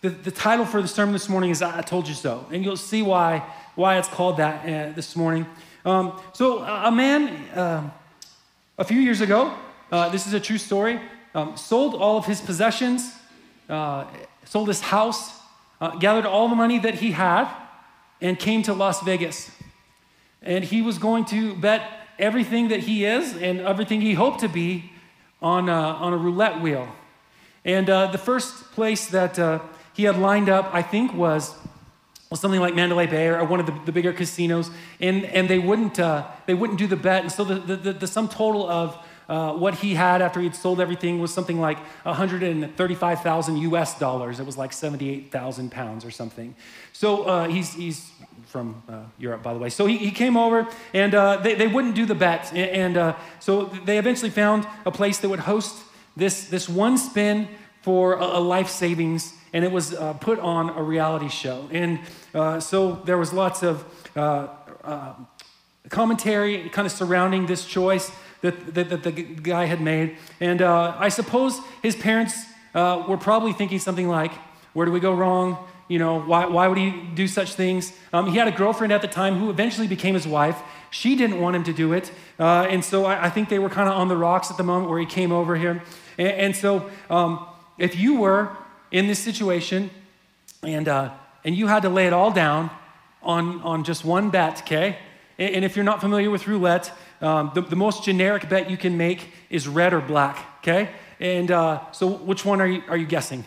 The title for the sermon this morning is I Told You So, and you'll see why it's called that this morning. So a man, a few years ago, this is a true story, sold all of his possessions, sold his house, gathered all the money that he had, and came to Las Vegas. And he was going to bet everything that he is and everything he hoped to be on a roulette wheel. And the first place that he had lined up, I think, was something like Mandalay Bay or one of the bigger casinos, and they wouldn't do the bet. And so the sum total of what he had after he'd sold everything was something like $135,000 US. It was like 78,000 pounds or something. So he's from Europe, by the way. So he came over, and they wouldn't do the bet. And so they eventually found a place that would host this one spin for a life savings, and it was put on a reality show. And so there was lots of commentary kind of surrounding this choice that the guy had made. And I suppose his parents were probably thinking something like, where do we go wrong? You know, why would he do such things? He had a girlfriend at the time who eventually became his wife. She didn't want him to do it. And so I think they were kind of on the rocks at the moment where he came over here. And so if you were in this situation and you had to lay it all down on just one bet, okay? And if you're not familiar with roulette, the most generic bet you can make is red or black, okay? And so which one are you guessing?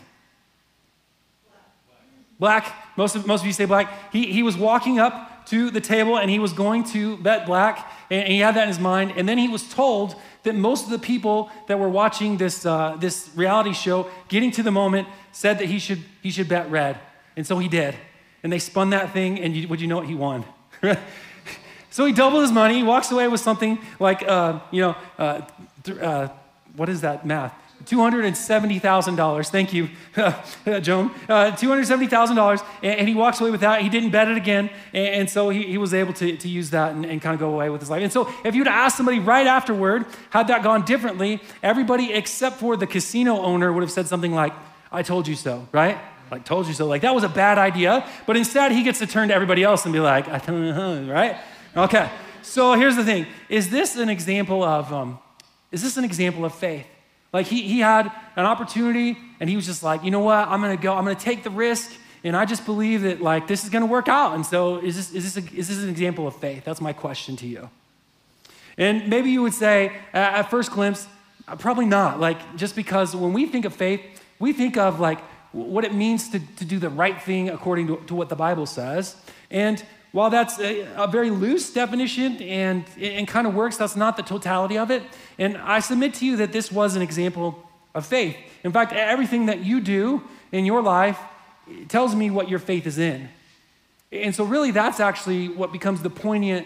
Black. Most of you say black. He was walking up to the table and he was going to bet black, and he had that in his mind. And then he was told that most of the people that were watching this reality show, getting to the moment, said that he should bet red, and so he did. And they spun that thing, and would you know what he won? So he doubled his money. He walks away with something like what is that math? $270,000. Thank you, Joan. $270,000, and he walks away with that. He didn't bet it again, and so he was able to use that and kind of go away with his life. And so if you'd asked somebody right afterward, had that gone differently, everybody except for the casino owner would have said something like, I told you so, right? Like, told you so. Like, that was a bad idea. But instead, he gets to turn to everybody else and be like, I told you, right? Okay. So here's the thing. Is this an example of faith? Like he had an opportunity and he was just like, you know what, I'm gonna take the risk, and I just believe that like this is gonna work out. And so is this an example of faith? That's my question to you. And maybe you would say at first glimpse, probably not. Like, just because when we think of faith, we think of like what it means to do the right thing according to what the Bible says. And while that's a very loose definition and kind of works, that's not the totality of it. And I submit to you that this was an example of faith. In fact, everything that you do in your life tells me what your faith is in. And so really that's actually what becomes the poignant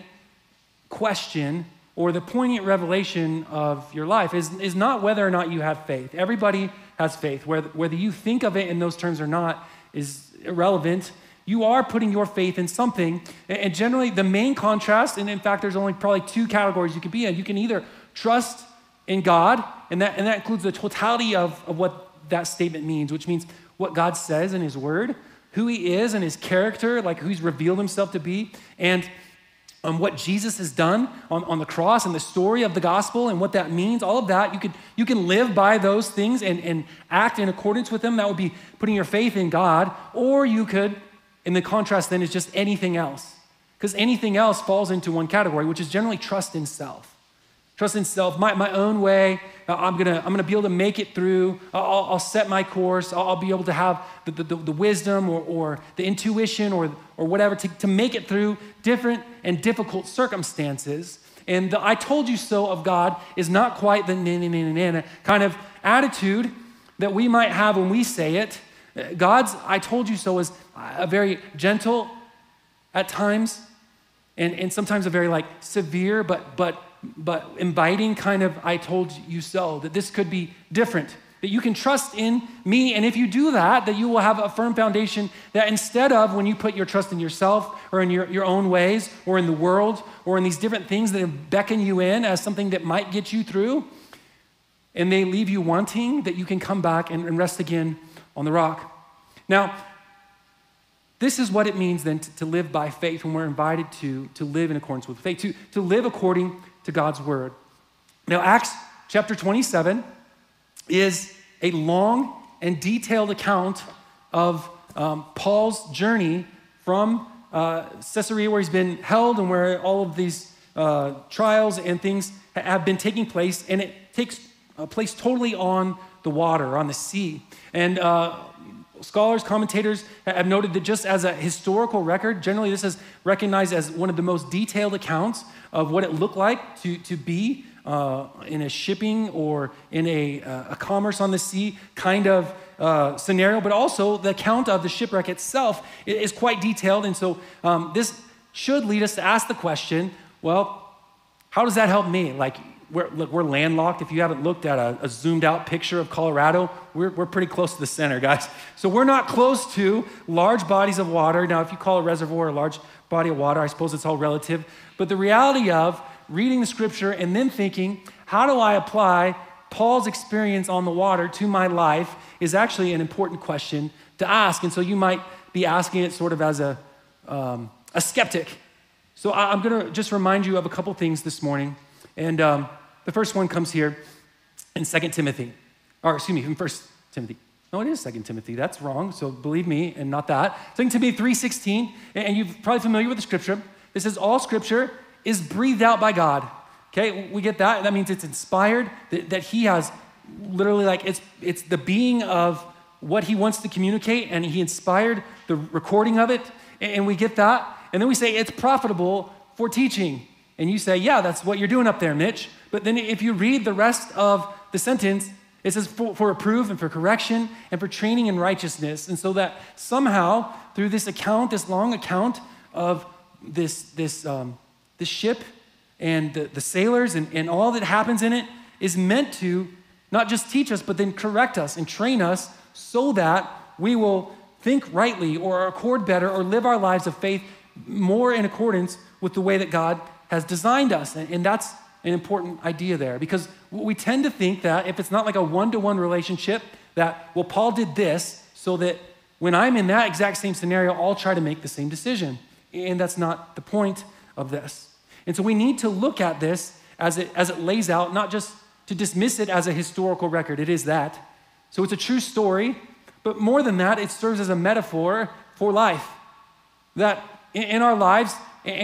question or the poignant revelation of your life is not whether or not you have faith. Everybody has faith. Whether you think of it in those terms or not is irrelevant. You are putting your faith in something, and generally the main contrast, and in fact there's only probably two categories you could be in. You can either trust in God, and that includes the totality of what that statement means, which means what God says in his word, who he is and his character, like who he's revealed himself to be, and what Jesus has done on the cross and the story of the gospel and what that means. All of that, you can live by those things and act in accordance with them. That would be putting your faith in God, or you could, and the contrast then is just anything else. Because anything else falls into one category, which is generally trust in self. Trust in self, my own way. I'm gonna be able to make it through. I'll set my course. I'll be able to have the wisdom or the intuition or whatever to make it through different and difficult circumstances. And the I told you so of God is not quite the kind of attitude that we might have when we say it. God's I told you so is a very gentle at times and sometimes a very like severe but inviting kind of I told you so, that this could be different, that you can trust in me, and if you do that you will have a firm foundation that instead of when you put your trust in yourself or in your own ways or in the world or in these different things that beckon you in as something that might get you through and they leave you wanting, that you can come back and rest again on the rock. Now, this is what it means then to live by faith when we're invited to live in accordance with faith, to live according to God's word. Now, Acts chapter 27 is a long and detailed account of Paul's journey from Caesarea, where he's been held and where all of these trials and things have been taking place, and it takes place totally on the water, on the sea. And scholars, commentators have noted that just as a historical record, generally this is recognized as one of the most detailed accounts of what it looked like to be in a shipping or in a commerce on the sea kind of scenario, but also the account of the shipwreck itself is quite detailed. And so this should lead us to ask the question, well, how does that help me? Like, we're landlocked. If you haven't looked at a zoomed out picture of Colorado, we're pretty close to the center, guys. So we're not close to large bodies of water. Now, if you call a reservoir a large body of water, I suppose it's all relative. But the reality of reading the scripture and then thinking, how do I apply Paul's experience on the water to my life is actually an important question to ask. And so you might be asking it sort of as a skeptic. So I'm going to just remind you of a couple things this morning. And the first one comes here in 2 Timothy, or excuse me, in 1 Timothy. No, it is 2 Timothy. That's wrong. So believe me and not that. 2 Timothy 3:16, and you're probably familiar with the scripture. This says all scripture is breathed out by God. Okay, we get that. That means it's inspired, that he has literally like, it's the being of what he wants to communicate, and he inspired the recording of it, and we get that. And then we say it's profitable for teaching. And you say, yeah, that's what you're doing up there, Mitch. But then if you read the rest of the sentence, it says for reproof and for correction and for training in righteousness. And so that somehow through this account, this long account of this ship and the sailors and all that happens in it is meant to not just teach us, but then correct us and train us so that we will think rightly or accord better or live our lives of faith more in accordance with the way that God has designed us. And that's an important idea there, because we tend to think that if it's not like a one-to-one relationship, that, well, Paul did this so that when I'm in that exact same scenario, I'll try to make the same decision. And that's not the point of this. And so we need to look at this as it lays out, not just to dismiss it as a historical record. It is that. So it's a true story, but more than that, it serves as a metaphor for life. That in our lives,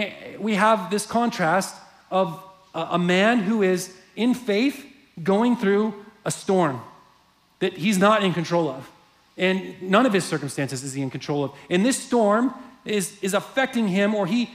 we have this contrast of a man who is in faith going through a storm that he's not in control of. And none of his circumstances is he in control of. And this storm is affecting him, or he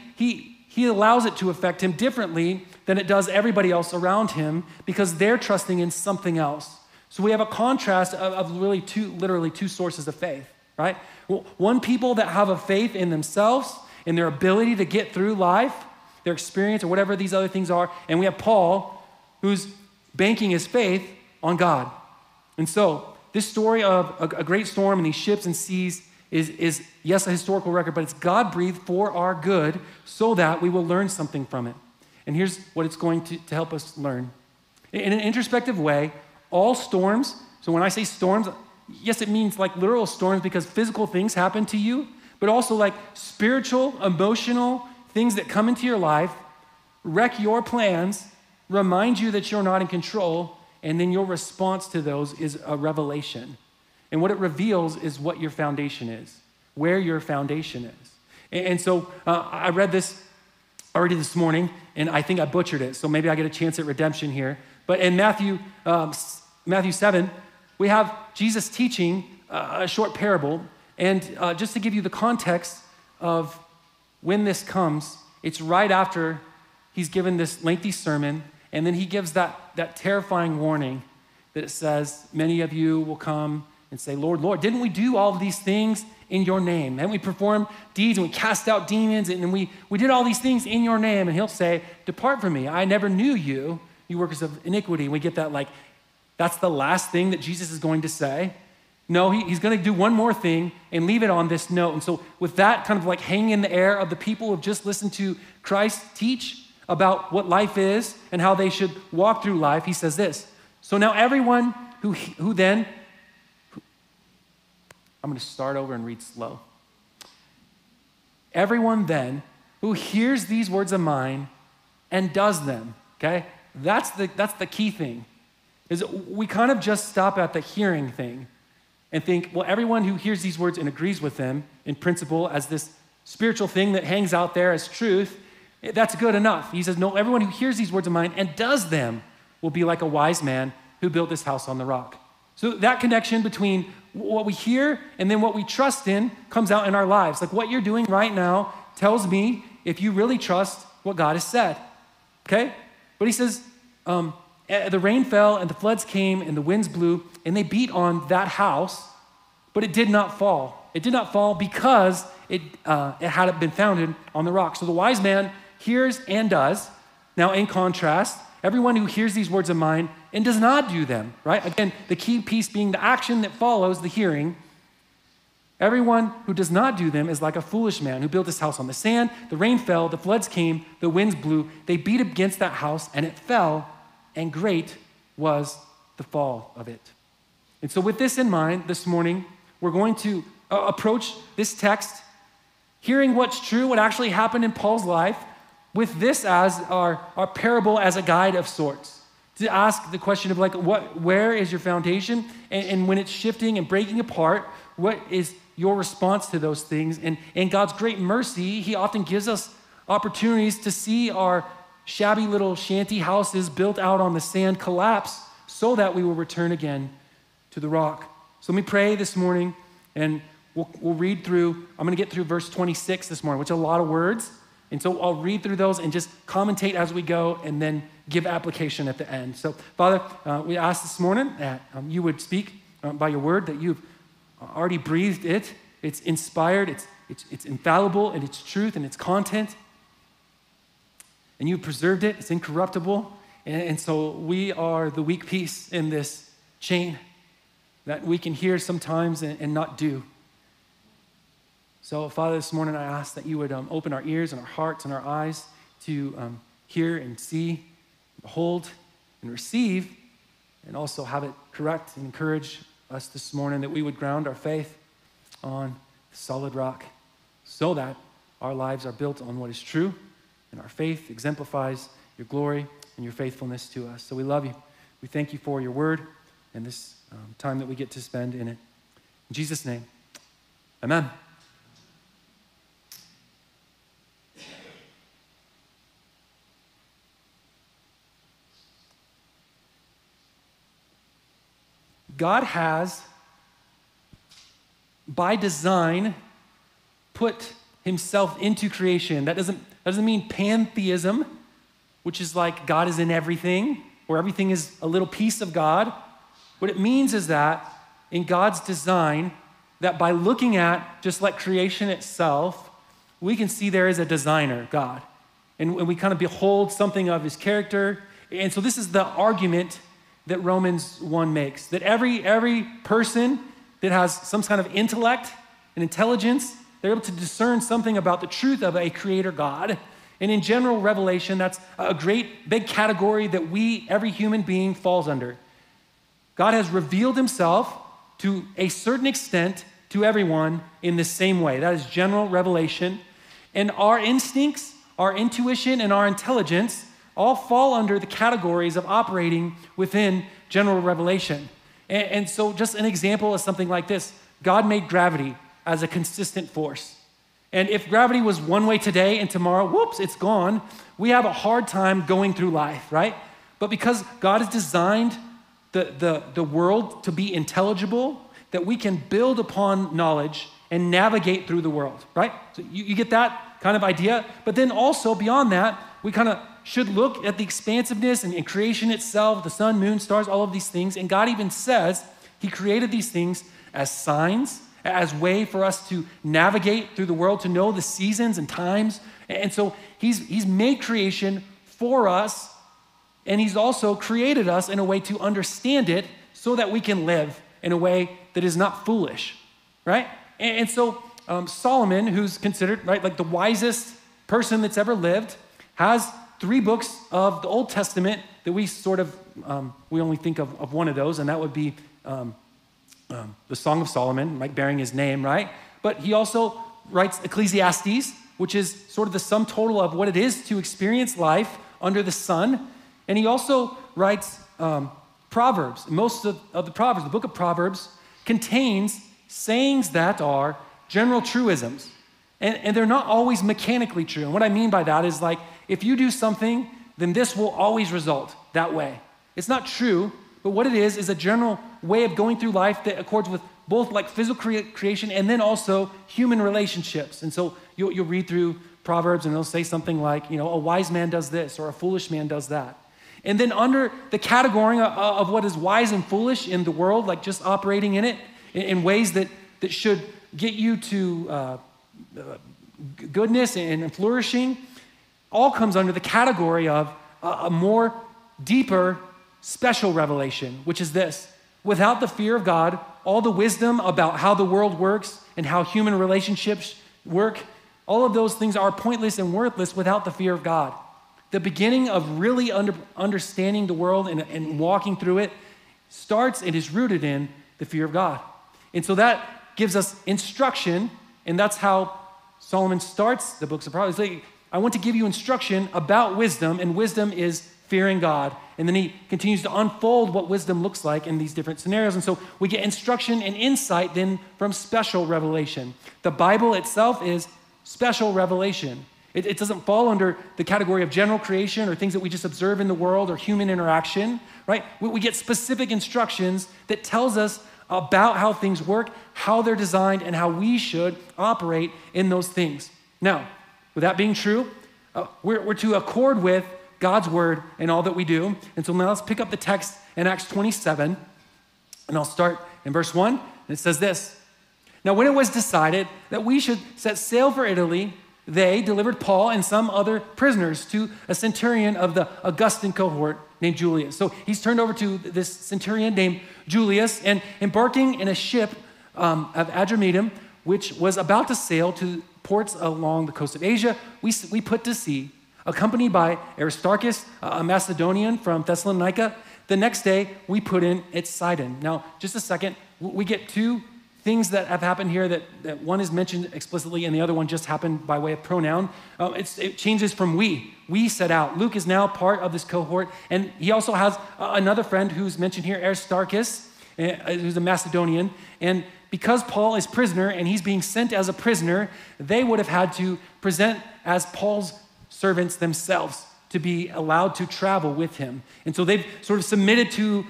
allows it to affect him differently than it does everybody else around him, because they're trusting in something else. So we have a contrast of literally two sources of faith, right? One, people that have a faith in themselves, in their ability to get through life, their experience, or whatever these other things are. And we have Paul, who's banking his faith on God. And so this story of a great storm and these ships and seas is yes, a historical record, but it's God-breathed for our good so that we will learn something from it. And here's what it's going to help us learn. In an introspective way, all storms, so when I say storms, yes, it means like literal storms because physical things happen to you, but also like spiritual, emotional things that come into your life, wreck your plans, remind you that you're not in control, and then your response to those is a revelation. And what it reveals is what your foundation is, where your foundation is. And so I read this already this morning, and I think I butchered it, so maybe I get a chance at redemption here. But in Matthew 7, we have Jesus teaching a short parable. And just to give you the context of when this comes, it's right after he's given this lengthy sermon, and then he gives that terrifying warning that it says, many of you will come and say, Lord, Lord, didn't we do all of these things in your name? And we performed deeds and we cast out demons and we did all these things in your name. And he'll say, depart from me. I never knew you, you workers of iniquity. And we get that like, that's the last thing that Jesus is going to say. No, he's going to do one more thing and leave it on this note. And so with that kind of like hanging in the air of the people who have just listened to Christ teach about what life is and how they should walk through life, he says this. So now everyone who then, I'm going to start over and read slow. Everyone then who hears these words of mine and does them, okay? That's the key thing, is we kind of just stop at the hearing thing and think, well, everyone who hears these words and agrees with them in principle as this spiritual thing that hangs out there as truth, that's good enough. He says, no, everyone who hears these words of mine and does them will be like a wise man who built this house on the rock. So that connection between what we hear and then what we trust in comes out in our lives. Like what you're doing right now tells me if you really trust what God has said, okay? But he says, the rain fell and the floods came and the winds blew and they beat on that house, but it did not fall. It did not fall because it hadn't been founded on the rock. So the wise man hears and does. Now in contrast, everyone who hears these words of mine and does not do them, right? Again, the key piece being the action that follows the hearing. Everyone who does not do them is like a foolish man who built his house on the sand. The rain fell, the floods came, the winds blew. They beat against that house and it fell, and great was the fall of it. And so with this in mind, this morning, we're going to approach this text, hearing what's true, what actually happened in Paul's life, with this as our parable as a guide of sorts. To ask the question of where is your foundation? And when it's shifting and breaking apart, what is your response to those things? And in God's great mercy, he often gives us opportunities to see our shabby little shanty houses built out on the sand collapse so that we will return again to the rock. So let me pray this morning, and we'll read through. I'm going to get through verse 26 this morning, which is a lot of words. And so I'll read through those and just commentate as we go and then give application at the end. So, Father, we ask this morning that you would speak by your word, that you've already breathed it. It's inspired, it's infallible, and it's truth and it's content. And you've preserved it, it's incorruptible. And so we are the weak piece in this chain that we can hear sometimes and not do. So, Father, this morning I ask that you would open our ears and our hearts and our eyes to hear and see, behold and receive, and also have it correct and encourage us this morning, that we would ground our faith on solid rock so that our lives are built on what is true and our faith exemplifies your glory and your faithfulness to us. So we love you. We thank you for your word and this time that we get to spend in it. In Jesus' name, amen. God has, by design, put himself into creation. That doesn't mean pantheism, which is like God is in everything, or everything is a little piece of God. What it means is that in God's design, that by looking at just like creation itself, we can see there is a designer, God. And we kind of behold something of his character. And so this is the argument that Romans 1 makes, that every person that has some kind of intellect and intelligence, they're able to discern something about the truth of a creator God. And in general revelation, that's a great big category that every human being falls under. God has revealed himself to a certain extent to everyone in the same way. That is general revelation. And our instincts, our intuition, and our intelligence all fall under the categories of operating within general revelation. And so just an example is something like this. God made gravity as a consistent force. And if gravity was one way today and tomorrow, whoops, it's gone, we have a hard time going through life, right? But because God has designed the world to be intelligible, that we can build upon knowledge and navigate through the world, right? So you get that kind of idea. But then also beyond that, we kind of should look at the expansiveness and creation itself, the sun, moon, stars, all of these things. And God even says he created these things as signs, as way for us to navigate through the world, to know the seasons and times. And so he's made creation for us, and he's also created us in a way to understand it so that we can live in a way that is not foolish, right? And so Solomon, who's considered, right, like the wisest person that's ever lived, has 3 books of the Old Testament that we sort of, we only think of one of those, and that would be the Song of Solomon, like bearing his name, right? But he also writes Ecclesiastes, which is sort of the sum total of what it is to experience life under the sun. And he also writes Proverbs. Most of the Proverbs, the book of Proverbs, contains sayings that are general truisms. And they're not always mechanically true. And what I mean by that is like, if you do something, then this will always result that way. It's not true, but what it is a general way of going through life that accords with both like physical creation and then also human relationships. And so you'll read through Proverbs and they'll say something like, a wise man does this or a foolish man does that. And then under the category of what is wise and foolish in the world, like just operating in it in ways that should get you to goodness and flourishing, all comes under the category of a more deeper, special revelation, which is this: without the fear of God, all the wisdom about how the world works and how human relationships work, all of those things are pointless and worthless without the fear of God. The beginning of really understanding the world and walking through it starts and is rooted in the fear of God. And so that gives us instruction, and that's how Solomon starts the books of Proverbs. Like, I want to give you instruction about wisdom, and wisdom is fearing God. And then he continues to unfold what wisdom looks like in these different scenarios. And so we get instruction and insight then from special revelation. The Bible itself is special revelation. It doesn't fall under the category of general creation or things that we just observe in the world or human interaction, right? We get specific instructions that tells us about how things work, how they're designed, and how we should operate in those things. Now, with that being true, we're to accord with God's word in all that we do. And so now let's pick up the text in Acts 27, and I'll start in verse 1, and it says this: Now when it was decided that we should set sail for Italy, they delivered Paul and some other prisoners to a centurion of the Augustan cohort named Julius. So he's turned over to this centurion named Julius, and embarking in a ship of Adramyttium, which was about to sail to ports along the coast of Asia, we put to sea, accompanied by Aristarchus, a Macedonian from Thessalonica. The next day, we put in at Sidon. Now, just a second, we get two things that have happened here that one is mentioned explicitly and the other one just happened by way of pronoun. It changes from we. We set out. Luke is now part of this cohort, and he also has another friend who's mentioned here, Aristarchus, who's a Macedonian. And because Paul is prisoner and he's being sent as a prisoner, they would have had to present as Paul's servants themselves to be allowed to travel with him. And so they've sort of submitted to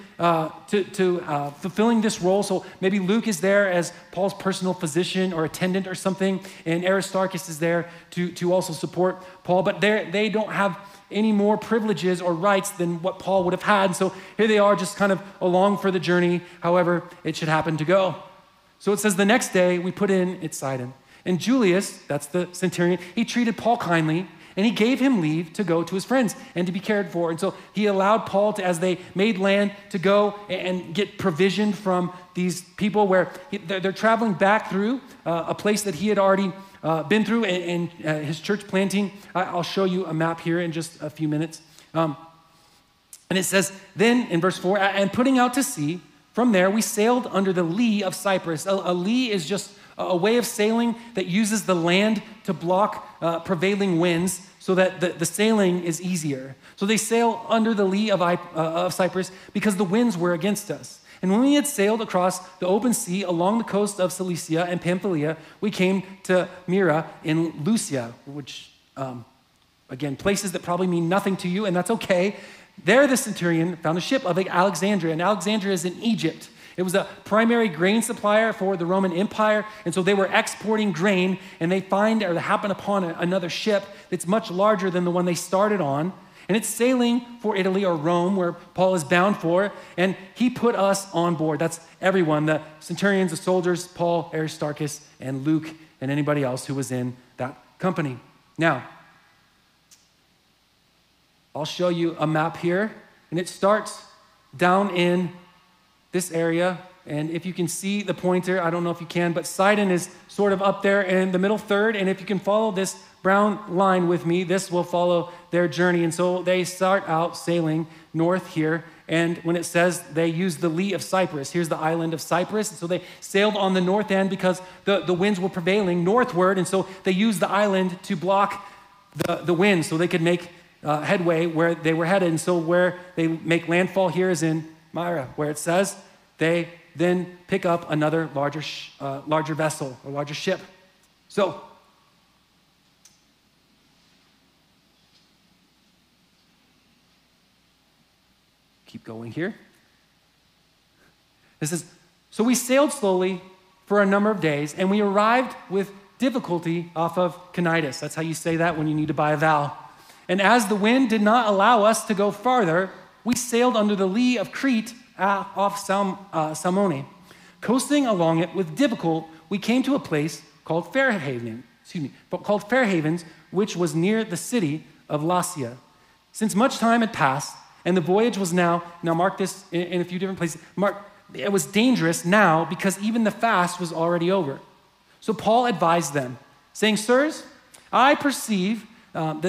fulfilling this role. So maybe Luke is there as Paul's personal physician or attendant or something, and Aristarchus is there to also support Paul. But they don't have any more privileges or rights than what Paul would have had. And so here they are just kind of along for the journey, however it should happen to go. So it says the next day we put in at Sidon. And Julius, that's the centurion, he treated Paul kindly, and he gave him leave to go to his friends and to be cared for. And so he allowed Paul to, as they made land, to go and get provision from these people where they're traveling back through a place that he had already been through in his church planting. I'll show you a map here in just a few minutes. And it says, then in verse 4, and putting out to sea, from there we sailed under the lee of Cyprus. A lee is just a way of sailing that uses the land to block prevailing winds so that the sailing is easier. So they sail under the lee of Cyprus because the winds were against us. And when we had sailed across the open sea along the coast of Cilicia and Pamphylia, we came to Myra in Lucia, which, again, places that probably mean nothing to you, and that's okay. There the centurion found a ship of Alexandria, and Alexandria is in Egypt. It was a primary grain supplier for the Roman Empire, and so they were exporting grain, and they happen upon another ship that's much larger than the one they started on, and it's sailing for Italy or Rome, where Paul is bound for, and he put us on board. That's everyone, the centurions, the soldiers, Paul, Aristarchus, and Luke, and anybody else who was in that company. Now, I'll show you a map here, and it starts down in this area, and if you can see the pointer, I don't know if you can, but Sidon is sort of up there in the middle third, and if you can follow this brown line with me, this will follow their journey. And so they start out sailing north here, And when it says they used the lee of Cyprus, here's the island of Cyprus. And so they sailed on the north end because the winds were prevailing northward. And so they used the island to block the wind so they could make headway where they were headed. And so where they make landfall here is in Myra, where it says they then pick up another larger vessel, a larger ship. So keep going here. This is, so we sailed slowly for a number of days, and we arrived with difficulty off of Cnidus. That's how you say that when you need to buy a vowel. And as the wind did not allow us to go farther, we sailed under the lee of Crete off Salmone. Coasting along it with difficulty, we came to a place called Fair Havens, which was near the city of Lasea. Since much time had passed, and the voyage was now mark this in a few different places, it was dangerous now because even the fast was already over. So Paul advised them, saying, "Sirs, I perceive that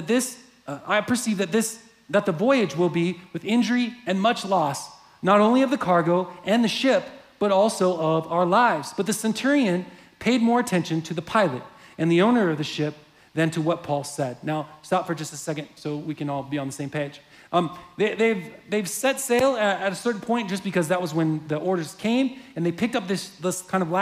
the voyage will be with injury and much loss, not only of the cargo and the ship, but also of our lives." But the centurion paid more attention to the pilot and the owner of the ship than to what Paul said. Now, stop for just a second so we can all be on the same page. They've set sail at a certain point just because that was when the orders came, and they picked up this kind of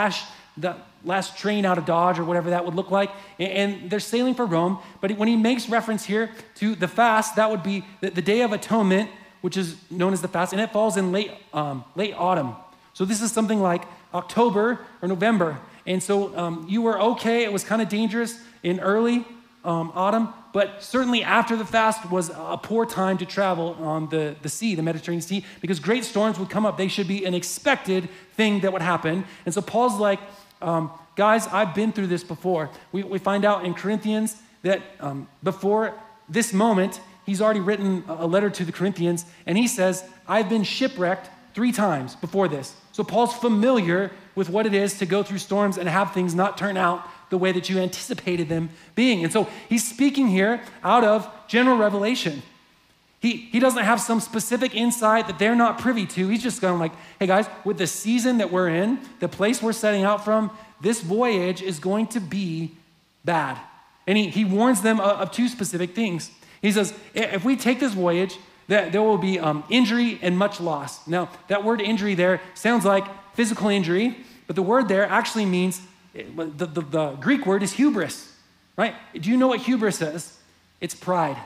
last train out of Dodge or whatever that would look like, and they're sailing for Rome. But when he makes reference here to the fast, that would be the Day of Atonement, which is known as the fast, and it falls in late autumn. So this is something like October or November. And so you were okay. It was kind of dangerous in early autumn, but certainly after the fast was a poor time to travel on the sea, the Mediterranean Sea, because great storms would come up. They should be an expected thing that would happen. And so Paul's like, guys, I've been through this before. We find out in Corinthians that before this moment, he's already written a letter to the Corinthians, and he says, I've been shipwrecked 3 times before this. So Paul's familiar with what it is to go through storms and have things not turn out the way that you anticipated them being. And so he's speaking here out of general revelation. He doesn't have some specific insight that they're not privy to. He's just going like, hey guys, with the season that we're in, the place we're setting out from, this voyage is going to be bad. And he warns them of 2 specific things. He says, if we take this voyage, there will be injury and much loss. Now, that word injury there sounds like physical injury, but the word there actually means, the Greek word is hubris, right? Do you know what hubris is? It's pride.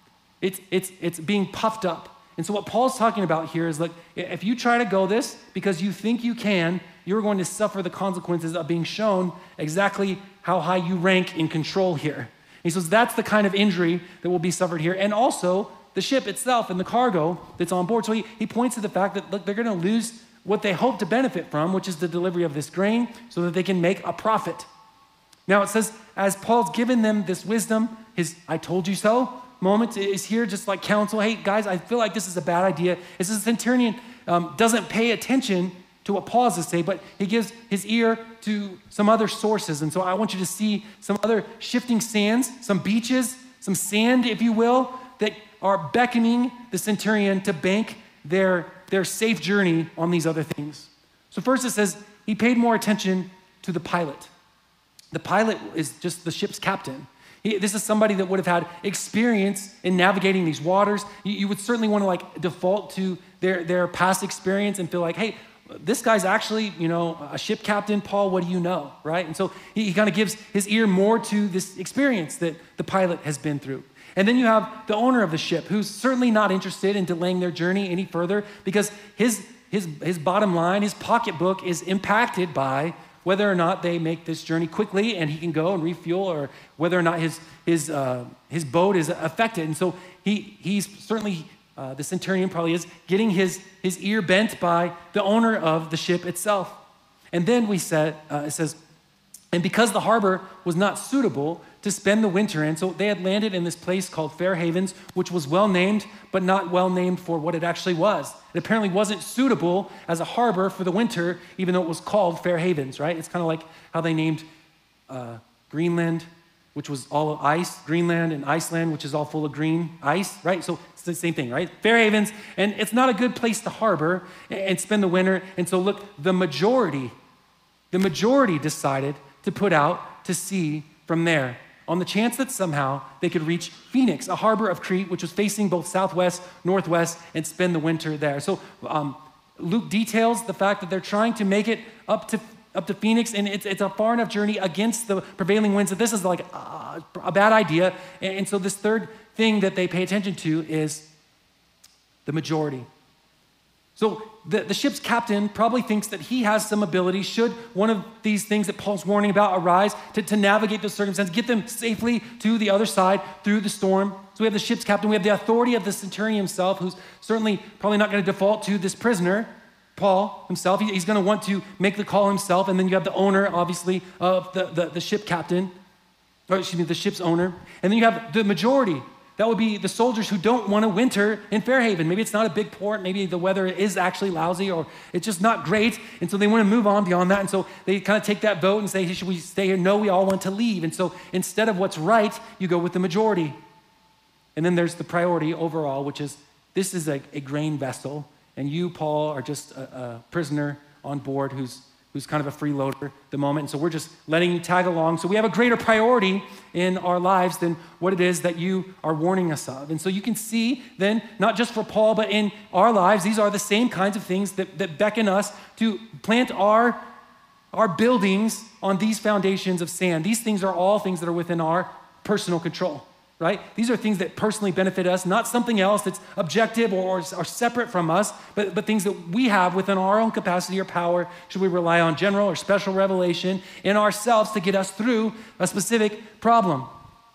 It's being puffed up. And so what Paul's talking about here is like, if you try to go this because you think you can, you're going to suffer the consequences of being shown exactly how high you rank in control here. He says that's the kind of injury that will be suffered here. And also the ship itself and the cargo that's on board. So he points to the fact that look, they're going to lose what they hope to benefit from, which is the delivery of this grain so that they can make a profit. Now it says, as Paul's given them this wisdom, his I told you so moment is here just like counsel. Hey guys, I feel like this is a bad idea. It's a centurion doesn't pay attention to what Paul has to say, but he gives his ear to some other sources. And so I want you to see some other shifting sands, some beaches, some sand, if you will, that are beckoning the centurion to bank their safe journey on these other things. So first it says he paid more attention to the pilot. The pilot is just the ship's captain. This is somebody that would have had experience in navigating these waters. You would certainly want to like default to their past experience and feel like, hey, this guy's actually, a ship captain. Paul, what do you know, right? And so he kind of gives his ear more to this experience that the pilot has been through. And then you have the owner of the ship, who's certainly not interested in delaying their journey any further because his bottom line, his pocketbook is impacted by whether or not they make this journey quickly and he can go and refuel, or whether or not his boat is affected. And so he's certainly, the centurion probably is getting his ear bent by the owner of the ship itself. And then it says, and because the harbor was not suitable to spend the winter in, so they had landed in this place called Fair Havens, which was well named, but not well named for what it actually was. It apparently wasn't suitable as a harbor for the winter, even though it was called Fair Havens, right? It's kind of like how they named Greenland which was all ice, Greenland and Iceland, which is all full of green ice, right? So it's the same thing, right? Fairhaven's, and it's not a good place to harbor and spend the winter. And so look, the majority decided to put out to sea from there on the chance that somehow they could reach Phoenix, a harbor of Crete, which was facing both southwest, northwest, and spend the winter there. So Luke details the fact that they're trying to make it up to Phoenix, and it's a far enough journey against the prevailing winds that this is like a bad idea. And so this third thing that they pay attention to is the majority. So the ship's captain probably thinks that he has some ability, should one of these things that Paul's warning about arise, to navigate those circumstances, get them safely to the other side through the storm. So we have the ship's captain, we have the authority of the centurion himself, who's certainly probably not going to default to this prisoner, Paul himself. He's going to want to make the call himself. And then you have the owner, obviously, of the ship captain, or excuse me, the ship's owner. And then you have the majority. That would be the soldiers who don't want to winter in Fairhaven. Maybe it's not a big port. Maybe the weather is actually lousy, or it's just not great. And so they want to move on beyond that. And so they kind of take that vote and say, hey, should we stay here? No, we all want to leave. And so instead of what's right, you go with the majority. And then there's the priority overall, which is this is a grain vessel. And you, Paul, are just a prisoner on board who's kind of a freeloader at the moment. And so we're just letting you tag along. So we have a greater priority in our lives than what it is that you are warning us of. And so you can see then, not just for Paul, but in our lives, these are the same kinds of things that beckon us to plant our buildings on these foundations of sand. These things are all things that are within our personal control. Right? These are things that personally benefit us, not something else that's objective or separate from us, but things that we have within our own capacity or power, should we rely on general or special revelation in ourselves to get us through a specific problem.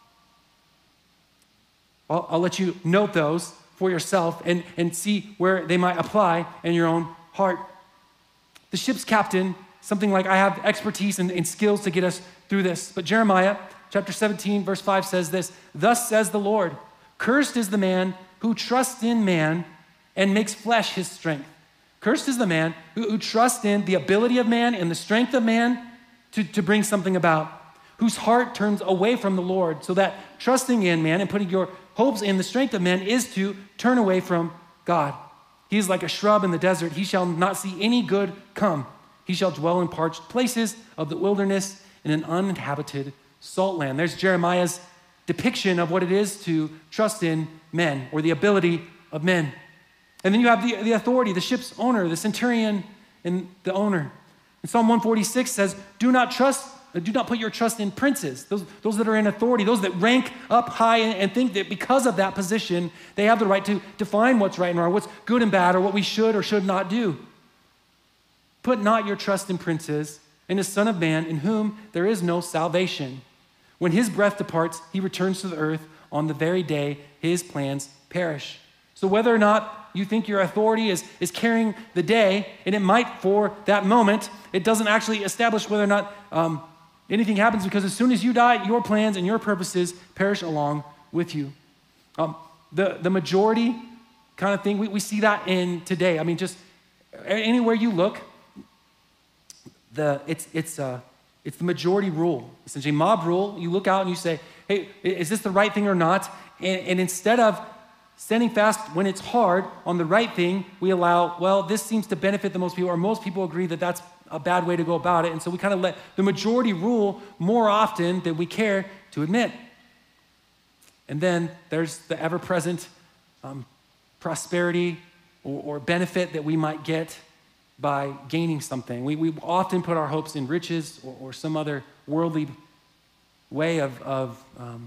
I'll let you note those for yourself and see where they might apply in your own heart. The ship's captain, something like, I have expertise and skills to get us through this. But Jeremiah chapter 17, verse 5 says this, thus says the Lord, cursed is the man who trusts in man and makes flesh his strength. Cursed is the man who trusts in the ability of man and the strength of man to bring something about, whose heart turns away from the Lord, so that trusting in man and putting your hopes in the strength of man is to turn away from God. He is like a shrub in the desert. He shall not see any good come. He shall dwell in parched places of the wilderness in an uninhabited salt land. There's Jeremiah's depiction of what it is to trust in men, or the ability of men. And then you have the authority, the ship's owner, the centurion, and the owner. And Psalm 146 says, do not put your trust in princes, those that are in authority, those that rank up high and think that because of that position, they have the right to define what's right and wrong, what's good and bad, or what we should or should not do. Put not your trust in princes, in the Son of Man, in whom there is no salvation. When his breath departs, he returns to the earth on the very day his plans perish. So whether or not you think your authority is carrying the day, and it might for that moment, it doesn't actually establish whether or not anything happens, because as soon as you die, your plans and your purposes perish along with you. The majority kind of thing, we see that in today. I mean, just anywhere you look, it's the majority rule, essentially mob rule. You look out and you say, hey, is this the right thing or not? And instead of standing fast when it's hard on the right thing, we allow, well, this seems to benefit the most people, or most people agree that that's a bad way to go about it. And so we kind of let the majority rule more often than we care to admit. And then there's the ever-present prosperity or benefit that we might get by gaining something. We often put our hopes in riches or some other worldly way of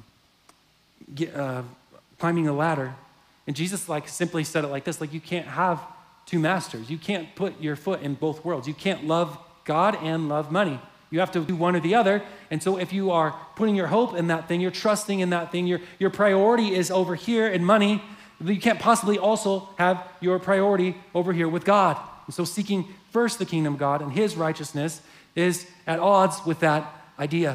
climbing the ladder. And Jesus simply said it like this, you can't have two masters. You can't put your foot in both worlds. You can't love God and love money. You have to do one or the other. And so if you are putting your hope in that thing, you're trusting in that thing, your priority is over here in money, you can't possibly also have your priority over here with God. And so seeking first the kingdom of God and his righteousness is at odds with that idea.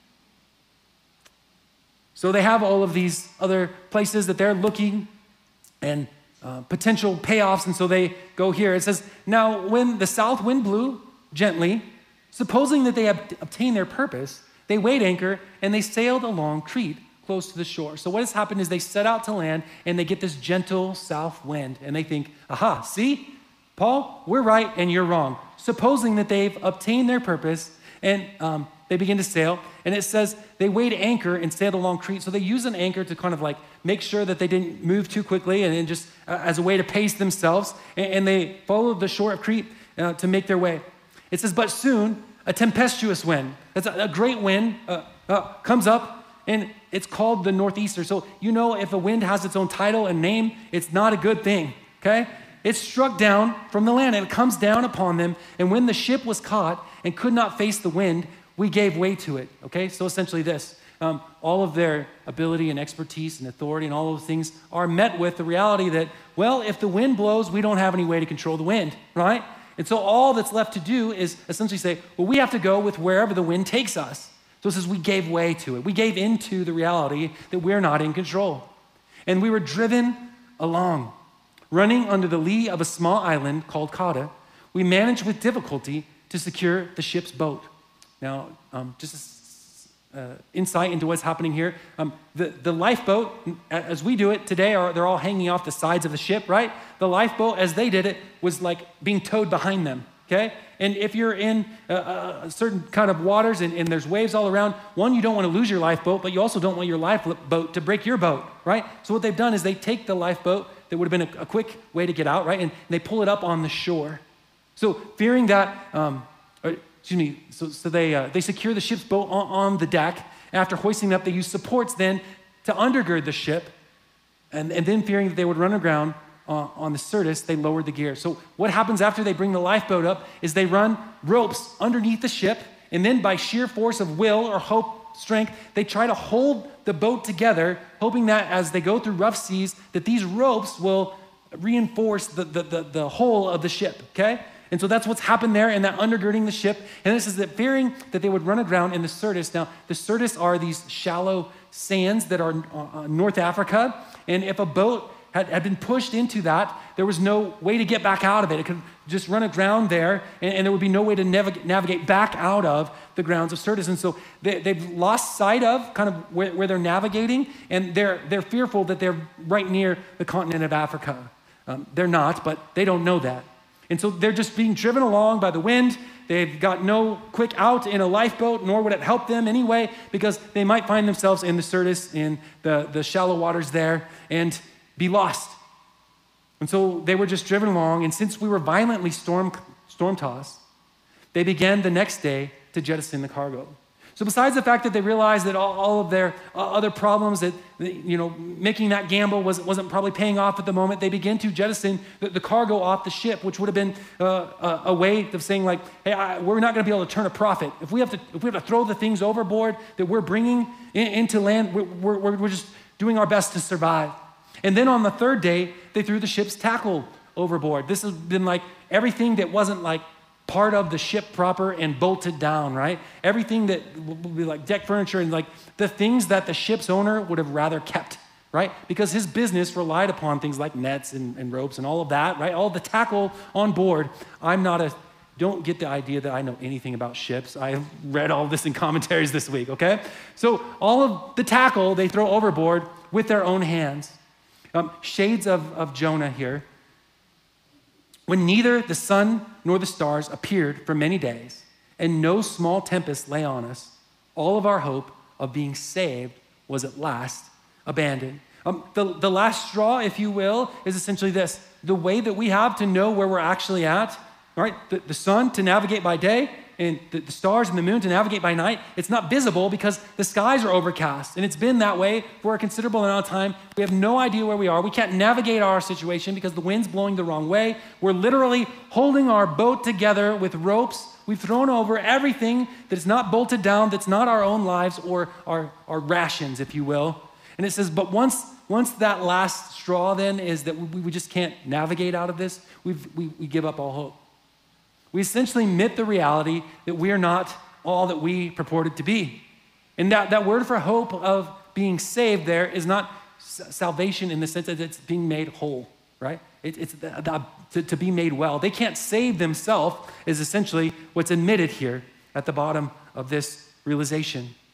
So they have all of these other places that they're looking and potential payoffs, and so they go here. It says, now when the south wind blew gently, supposing that they have obtained their purpose, They weighed anchor and they sailed along Crete, close to the shore. So what has happened is they set out to land and they get this gentle south wind and they think, aha, see, Paul, we're right and you're wrong. Supposing that they've obtained their purpose and they begin to sail. And it says they weighed anchor and sailed along Crete. So they use an anchor to kind of like make sure that they didn't move too quickly and then just as a way to pace themselves. And they followed the shore of Crete to make their way. It says, but soon a tempestuous wind, that's a great wind, comes up. And it's called the northeaster. So you know if a wind has its own title and name, it's not a good thing, okay? It struck down from the land and it comes down upon them. And when the ship was caught and could not face the wind, we gave way to it, okay? So essentially this, all of their ability and expertise and authority and all those things are met with the reality that, well, if the wind blows, we don't have any way to control the wind, right? And so all that's left to do is essentially say, well, we have to go with wherever the wind takes us. So it says we gave way to it. We gave into the reality that we're not in control. And we were driven along, running under the lee of a small island called Cauda. We managed with difficulty to secure the ship's boat. Now, just insight into what's happening here. The lifeboat, as we do it today, they're all hanging off the sides of the ship, right? The lifeboat, as they did it, was like being towed behind them. Okay? And if you're in a certain kind of waters and there's waves all around, one, you don't want to lose your lifeboat, but you also don't want your lifeboat to break your boat, right? So what they've done is they take the lifeboat that would have been a quick way to get out, right? And they pull it up on the shore. So fearing that, so they secure the ship's boat on the deck. After hoisting it up, they use supports then to undergird the ship. And then fearing that they would run aground, on the Syrtis, they lowered the gear. So what happens after they bring the lifeboat up is they run ropes underneath the ship, and then by sheer force of will or hope, strength, they try to hold the boat together, hoping that as they go through rough seas, that these ropes will reinforce the whole of the ship, okay? And so that's what's happened there in that undergirding the ship. And this is that fearing that they would run aground in the Syrtis. Now, the Syrtis are these shallow sands that are North Africa, and if a boat had been pushed into that, there was no way to get back out of it. It could just run aground there, and there would be no way to navigate back out of the grounds of Syrtis. And so they've lost sight of kind of where they're navigating, and they're fearful that they're right near the continent of Africa. They're not, but they don't know that. And so they're just being driven along by the wind. They've got no quick out in a lifeboat, nor would it help them anyway, because they might find themselves in the Syrtis, in the shallow waters there, and be lost. And so they were just driven along, and since we were violently storm-tossed, they began the next day to jettison the cargo. So besides the fact that they realized that all of their other problems, that making that gamble wasn't probably paying off at the moment, they began to jettison the cargo off the ship, which would have been a way of saying like, hey, we're not going to be able to turn a profit. If we have to throw the things overboard that we're bringing into land, we're just doing our best to survive. And then on the third day, they threw the ship's tackle overboard. This has been like everything that wasn't like part of the ship proper and bolted down, right? Everything that would be like deck furniture and like the things that the ship's owner would have rather kept, right? Because his business relied upon things like nets and ropes and all of that, right? All the tackle on board. Don't get the idea that I know anything about ships. I read all this in commentaries this week, okay? So all of the tackle they throw overboard with their own hands. Shades of Jonah here. When neither the sun nor the stars appeared for many days, and no small tempest lay on us, all of our hope of being saved was at last abandoned. The last straw, if you will, is essentially this. The way that we have to know where we're actually at, right? The sun to navigate by day, and the stars and the moon to navigate by night, it's not visible because the skies are overcast. And it's been that way for a considerable amount of time. We have no idea where we are. We can't navigate our situation because the wind's blowing the wrong way. We're literally holding our boat together with ropes. We've thrown over everything that is not bolted down, that's not our own lives or our rations, if you will. And it says, but once that last straw then is that we just can't navigate out of this, we give up all hope. We essentially admit the reality that we are not all that we purported to be. And that word for hope of being saved there is not salvation in the sense that it's being made whole, right? It's to be made well. They can't save themselves is essentially what's admitted here at the bottom of this realization.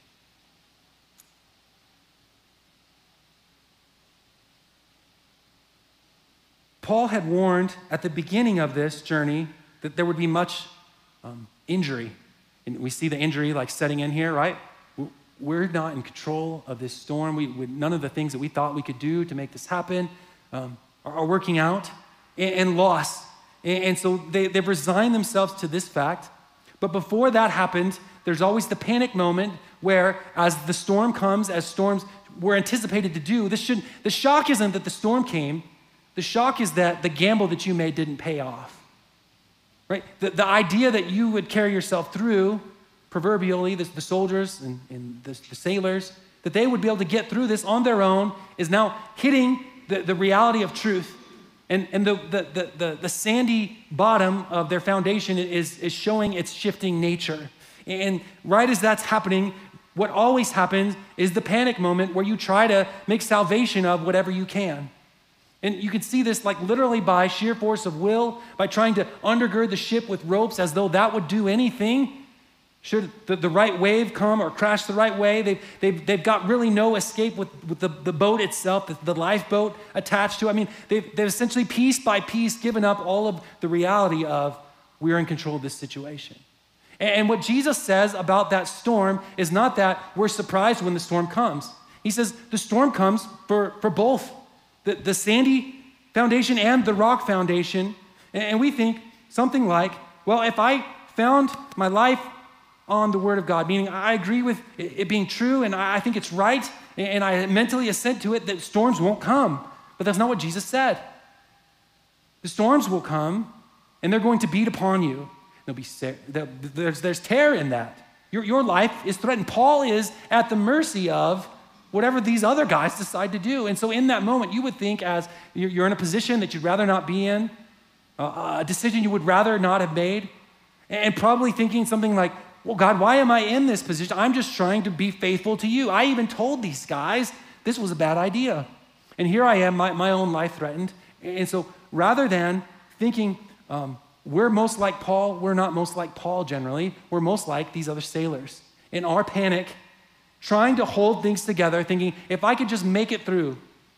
Paul had warned at the beginning of this journey that there would be much injury. And we see the injury like setting in here, right? We're not in control of this storm. None of the things that we thought we could do to make this happen are working out, and loss. And so they've resigned themselves to this fact. But before that happened, there's always the panic moment where as the storm comes, as storms were anticipated to do, the shock isn't that the storm came. The shock is that the gamble that you made didn't pay off, right? The idea that you would carry yourself through, proverbially, the soldiers and the sailors, that they would be able to get through this on their own is now hitting the reality of truth. And the sandy bottom of their foundation is showing its shifting nature. And right as that's happening, what always happens is the panic moment where you try to make salvation of whatever you can. And you can see this like literally by sheer force of will, by trying to undergird the ship with ropes as though that would do anything. Should the right wave come or crash the right way, they've got really no escape with the boat itself, the lifeboat attached to it. I mean, they've essentially piece by piece given up all of the reality of we're in control of this situation. And what Jesus says about that storm is not that we're surprised when the storm comes. He says the storm comes for both the sandy foundation and the rock foundation. And we think something like, well, if I found my life on the word of God, meaning I agree with it being true and I think it's right and I mentally assent to it, that storms won't come. But that's not what Jesus said. The storms will come and they're going to beat upon you. There's terror in that. Your life is threatened. Paul is at the mercy of whatever these other guys decide to do. And so in that moment, you would think as you're in a position that you'd rather not be in, a decision you would rather not have made, and probably thinking something like, well, God, why am I in this position? I'm just trying to be faithful to you. I even told these guys this was a bad idea. And here I am, my own life threatened. And so rather than thinking we're most like Paul, we're not most like Paul generally. We're most like these other sailors. In our panic, trying to hold things together, thinking, if I could just make it through,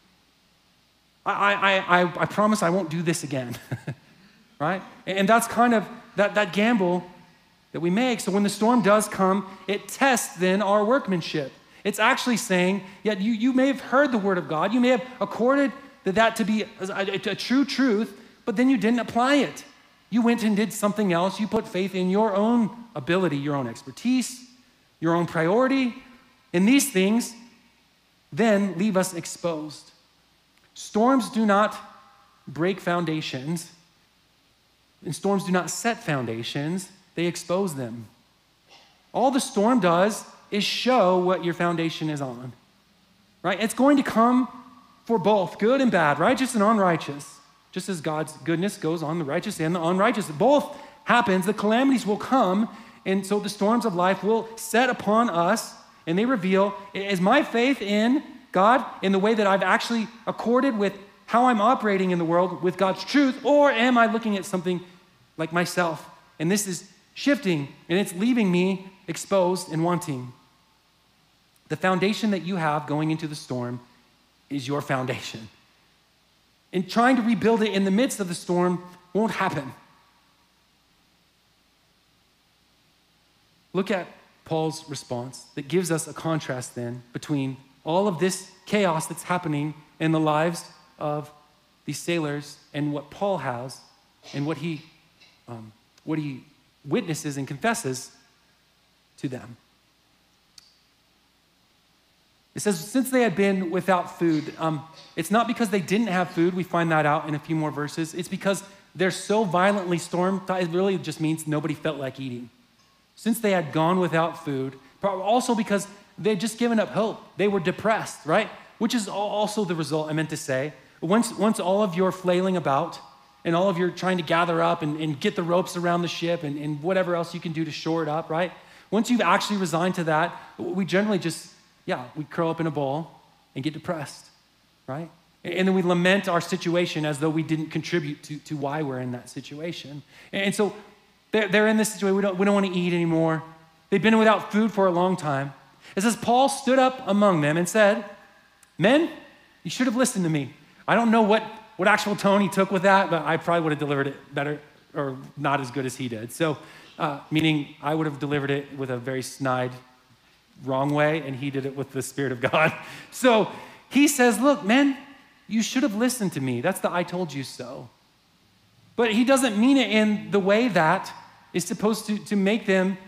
I promise I won't do this again, right? And that's kind of that gamble that we make. So when the storm does come, it tests then our workmanship. It's actually saying, yeah, you may have heard the word of God. You may have accorded that to be a true truth, but then you didn't apply it. You went and did something else. You put faith in your own ability, your own expertise, your own priority. And these things then leave us exposed. Storms do not break foundations, and storms do not set foundations. They expose them. All the storm does is show what your foundation is on, right? It's going to come for both good and bad, righteous and unrighteous. Just as God's goodness goes on the righteous and the unrighteous. Both happens. The calamities will come, and so the storms of life will set upon us, and they reveal, is my faith in God in the way that I've actually accorded with how I'm operating in the world with God's truth, or am I looking at something like myself? And this is shifting, and it's leaving me exposed and wanting. The foundation that you have going into the storm is your foundation. And trying to rebuild it in the midst of the storm won't happen. Look at Paul's response that gives us a contrast then between all of this chaos that's happening in the lives of these sailors and what Paul has and what he witnesses and confesses to them. It says, since they had been without food, it's not because they didn't have food. We find that out in a few more verses. It's because they're so violently stormed, it really just means nobody felt like eating. Since they had gone without food, also because they'd just given up hope. They were depressed, right? Which is also the result, I meant to say. Once all of your flailing about and all of your trying to gather up and get the ropes around the ship and whatever else you can do to shore it up, right? Once you've actually resigned to that, we generally just, we curl up in a ball and get depressed, right? And then we lament our situation as though we didn't contribute to why we're in that situation. And so they're in this situation. We don't want to eat anymore. They've been without food for a long time. It says, Paul stood up among them and said, men, you should have listened to me. I don't know what what actual tone he took with that, but I probably would have delivered it better or not as good as he did. So, meaning I would have delivered it with a very snide, wrong way, and he did it with the Spirit of God. So he says, look, man, you should have listened to me. That's the I told you so. But he doesn't mean it in the way that is supposed to make them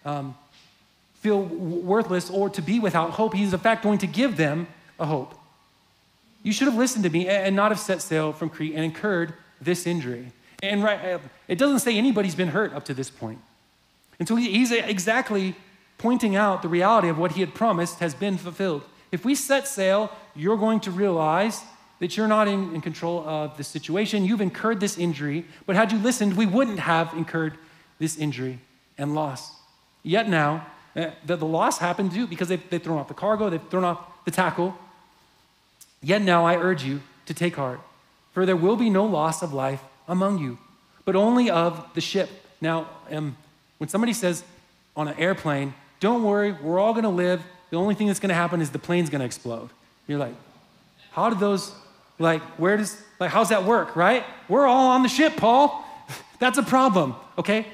feel worthless or to be without hope. He's in fact going to give them a hope. You should have listened to me and not have set sail from Crete and incurred this injury. And it doesn't say anybody's been hurt up to this point. And so he's exactly pointing out the reality of what he had promised has been fulfilled. If we set sail, you're going to realize that you're not in control of the situation. You've incurred this injury, but had you listened, we wouldn't have incurred this injury and loss. Yet now, the loss happened too because they've thrown off the cargo, they've thrown off the tackle. Yet now I urge you to take heart, for there will be no loss of life among you, but only of the ship. Now, when somebody says on an airplane, don't worry, we're all gonna live, the only thing that's gonna happen is the plane's gonna explode. You're like, how did those, how's that work, right? We're all on the ship, Paul. That's a problem, okay?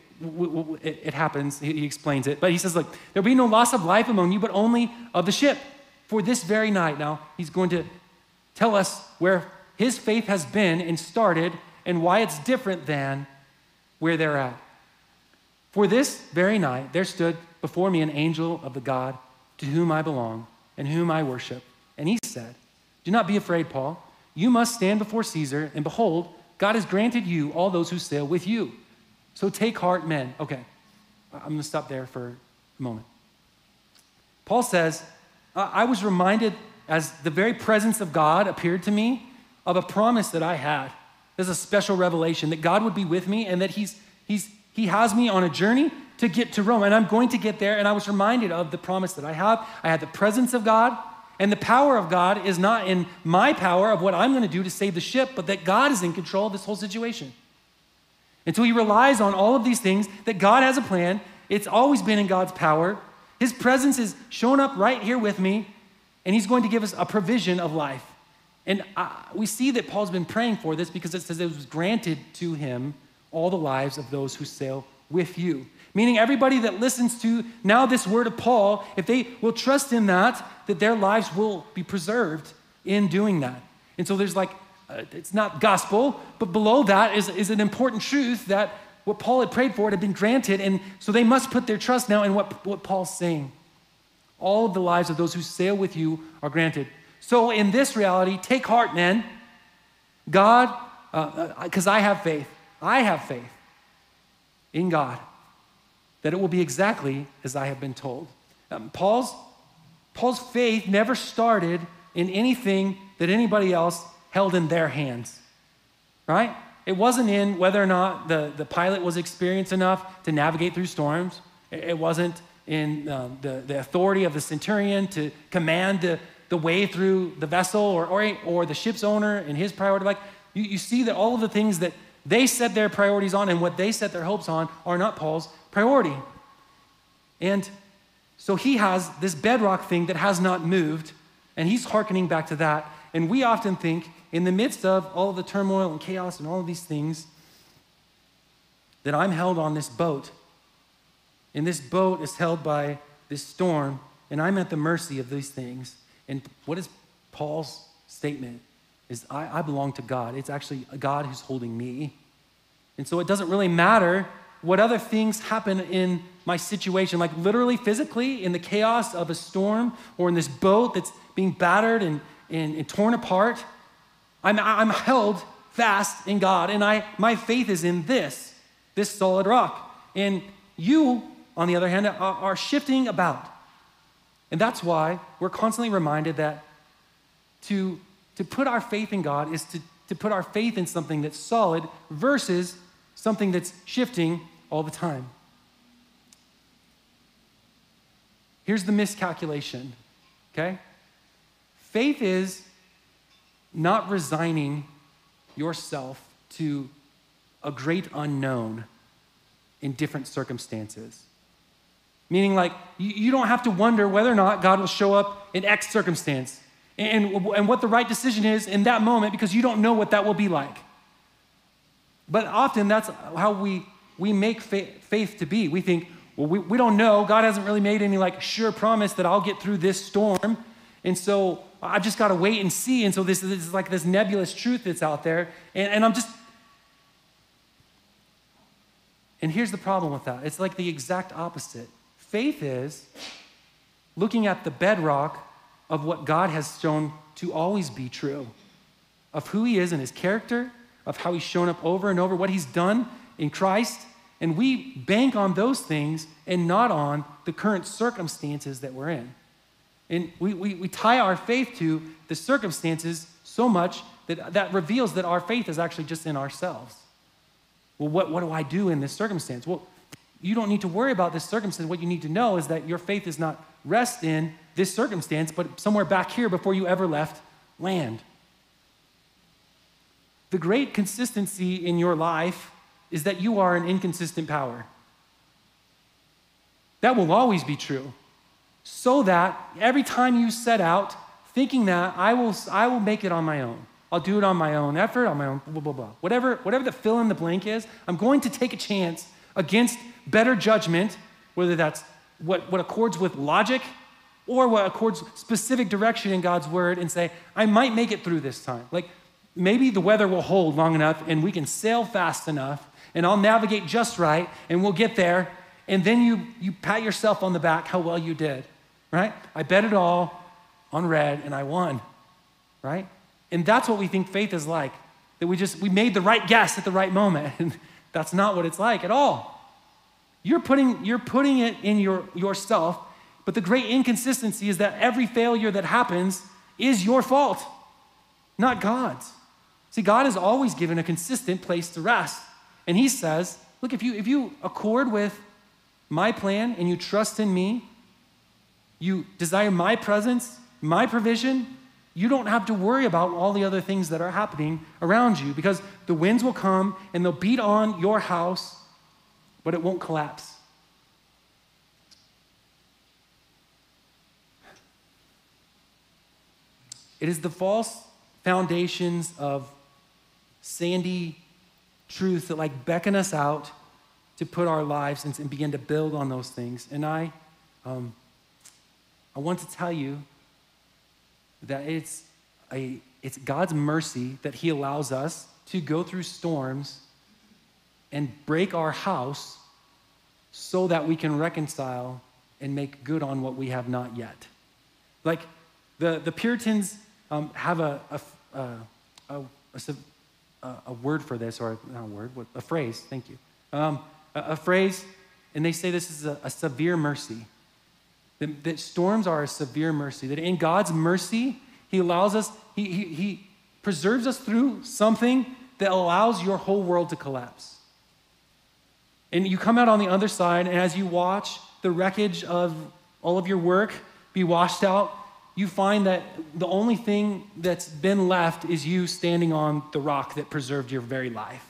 It happens, he explains it, but he says, look, there'll be no loss of life among you, but only of the ship. For this very night, now, he's going to tell us where his faith has been and started and why it's different than where they're at. For this very night, there stood before me an angel of the God to whom I belong and whom I worship. And he said, do not be afraid, Paul. You must stand before Caesar, and behold, God has granted you all those who sail with you. So take heart, men. Okay, I'm going to stop there for a moment. Paul says, I was reminded as the very presence of God appeared to me of a promise that I had. There's a special revelation that God would be with me and that he has me on a journey to get to Rome. And I'm going to get there. And I was reminded of the promise that I have. I had the presence of God, and the power of God is not in my power of what I'm going to do to save the ship, but that God is in control of this whole situation. And so he relies on all of these things, that God has a plan. It's always been in God's power. His presence is shown up right here with me, and he's going to give us a provision of life. And we see that Paul's been praying for this because it says it was granted to him all the lives of those who sail with you. Meaning everybody that listens to now this word of Paul, if they will trust in that their lives will be preserved in doing that. And so there's it's not gospel, but below that is an important truth that what Paul had prayed for had been granted, and so they must put their trust now in what Paul's saying. All of the lives of those who sail with you are granted. So in this reality, take heart, men. God, because I have faith in God, that it will be exactly as I have been told. Paul's faith never started in anything that anybody else held in their hands, right? It wasn't in whether or not the pilot was experienced enough to navigate through storms. It wasn't in the authority of the centurion to command the way through the vessel or the ship's owner and his priority. You see that all of the things that they set their priorities on and what they set their hopes on are not Paul's priority. And so he has this bedrock thing that has not moved, and he's hearkening back to that. And we often think, in the midst of all of the turmoil and chaos and all of these things, that I'm held on this boat. And this boat is held by this storm, and I'm at the mercy of these things. And what is Paul's statement? Is I belong to God. It's actually God who's holding me. And so it doesn't really matter what other things happen in my situation, like literally, physically, in the chaos of a storm or in this boat that's being battered and torn apart. I'm held fast in God, and my faith is in this solid rock. And you, on the other hand, are shifting about. And that's why we're constantly reminded that to put our faith in God is to put our faith in something that's solid versus something that's shifting all the time. Here's the miscalculation, okay? Faith is not resigning yourself to a great unknown in different circumstances. Meaning you don't have to wonder whether or not God will show up in X circumstance. and what the right decision is in that moment because you don't know what that will be like. But often that's how we make faith to be. We think, well, we don't know. God hasn't really made any like sure promise that I'll get through this storm. And so I've just got to wait and see. And so this is like this nebulous truth that's out there. And and here's the problem with that. It's like the exact opposite. Faith is looking at the bedrock of what God has shown to always be true, of who he is and his character, of how he's shown up over and over, what he's done in Christ. And we bank on those things and not on the current circumstances that we're in. And we tie our faith to the circumstances so much that reveals that our faith is actually just in ourselves. Well, what do I do in this circumstance? Well, you don't need to worry about this circumstance. What you need to know is that your faith does not rest in this circumstance, but somewhere back here before you ever left land. The great consistency in your life is that you are an inconsistent power. That will always be true. So that every time you set out thinking that I will make it on my own. I'll do it on my own effort, on my own blah, blah, blah. Whatever the fill in the blank is, I'm going to take a chance against better judgment, whether that's what accords with logic or what accords specific direction in God's word, and say, I might make it through this time. Like maybe the weather will hold long enough and we can sail fast enough and I'll navigate just right and we'll get there. And then you pat yourself on the back how well you did, right? I bet it all on red and I won, right? And that's what we think faith is like, that we made the right guess at the right moment. And that's not what it's like at all. You're putting it in yourself, but the great inconsistency is that every failure that happens is your fault, not God's. See, God has always given a consistent place to rest. And he says, look, if you accord with my plan and you trust in me, you desire my presence, my provision, you don't have to worry about all the other things that are happening around you, because the winds will come and they'll beat on your house, but it won't collapse. It is the false foundations of sandy truth that like beckon us out to put our lives and begin to build on those things. And I want to tell you that it's God's mercy that he allows us to go through storms and break our house so that we can reconcile and make good on what we have not yet. Like the Puritans have a word for this, or not a word, a phrase, thank you. A phrase, and they say this is a severe mercy. That storms are a severe mercy. That in God's mercy, he allows us, he preserves us through something that allows your whole world to collapse. And you come out on the other side, and as you watch the wreckage of all of your work be washed out, you find that the only thing that's been left is you standing on the rock that preserved your very life.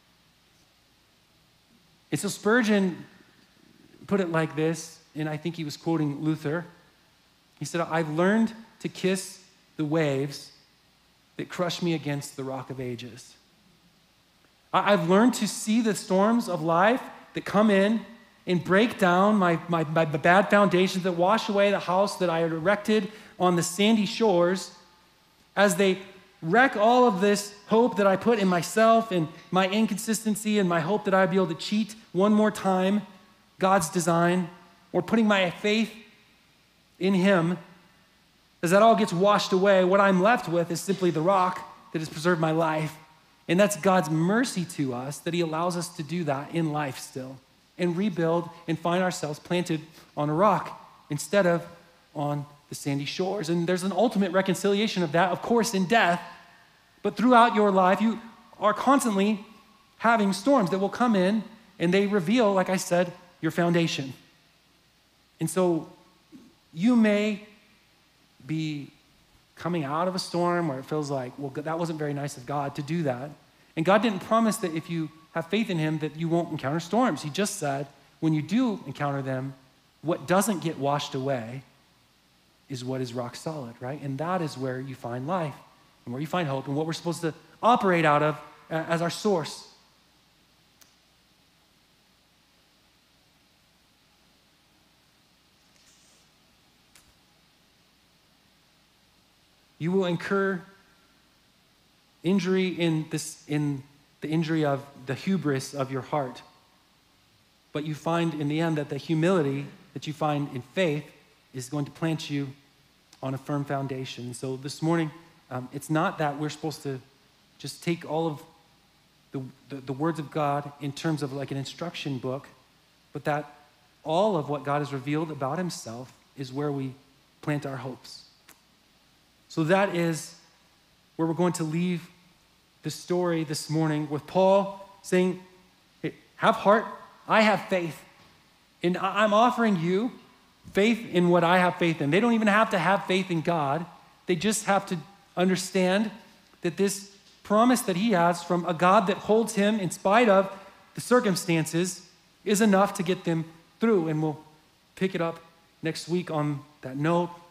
And so Spurgeon put it like this, and I think he was quoting Luther. He said, I've learned to kiss the waves that crush me against the rock of ages. I've learned to see the storms of life that come in and break down my bad foundations, that wash away the house that I had erected on the sandy shores, as they wreck all of this hope that I put in myself and my inconsistency and my hope that I'd be able to cheat one more time God's design, or putting my faith in him. As that all gets washed away, what I'm left with is simply the rock that has preserved my life. And that's God's mercy to us, that he allows us to do that in life still and rebuild and find ourselves planted on a rock instead of on the sandy shores. And there's an ultimate reconciliation of that, of course, in death. But throughout your life, you are constantly having storms that will come in, and they reveal, like I said, your foundation. And so you may be coming out of a storm where it feels like, well, that wasn't very nice of God to do that. And God didn't promise that if you have faith in him that you won't encounter storms. He just said, when you do encounter them, what doesn't get washed away is what is rock solid, right? And that is where you find life and where you find hope and what we're supposed to operate out of as our source. You will incur injury in the injury of the hubris of your heart. But you find in the end that the humility that you find in faith is going to plant you on a firm foundation. So this morning, it's not that we're supposed to just take all of the words of God in terms of like an instruction book, but that all of what God has revealed about himself is where we plant our hopes. So that is where we're going to leave the story this morning with Paul saying, hey, have heart, I have faith. And I'm offering you faith in what I have faith in. They don't even have to have faith in God. They just have to understand that this promise that he has from a God that holds him in spite of the circumstances is enough to get them through. And we'll pick it up next week on that note.